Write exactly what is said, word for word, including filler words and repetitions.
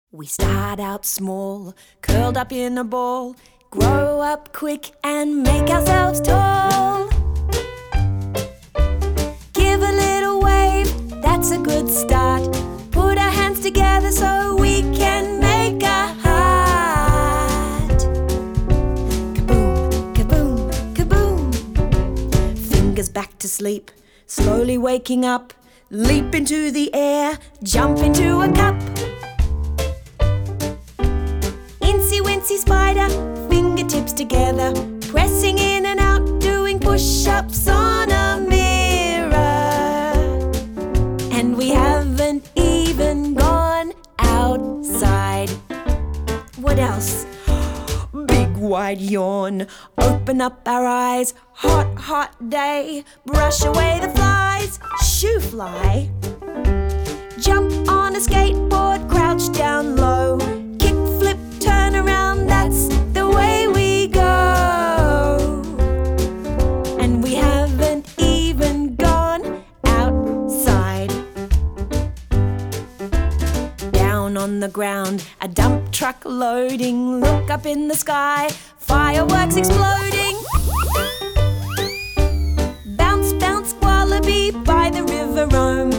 We start out small, curled up in a ball, grow up quick and make ourselves tall. Give a little wave, that's a good start. Put our hands together so we can make a heart. Kaboom, kaboom, kaboom. Fingers back to sleep, slowly waking up. Leap into the air, jump into a cup. Incy wincy spider, fingertips together, pressing in and out, doing push-ups on a mirror. And we haven't even gone outside. What else? Big wide yawn, open up our eyes. Hot, hot day, brush away the flies. Shoo fly. Jump on a skateboard, crouch down low. Kick, flip, turn around, that's the way we go. And we haven't even gone outside. Down on the ground, a dump truck loading. Look up in the sky, fireworks exploding. Bounce, bounce, wallaby, by the river roam.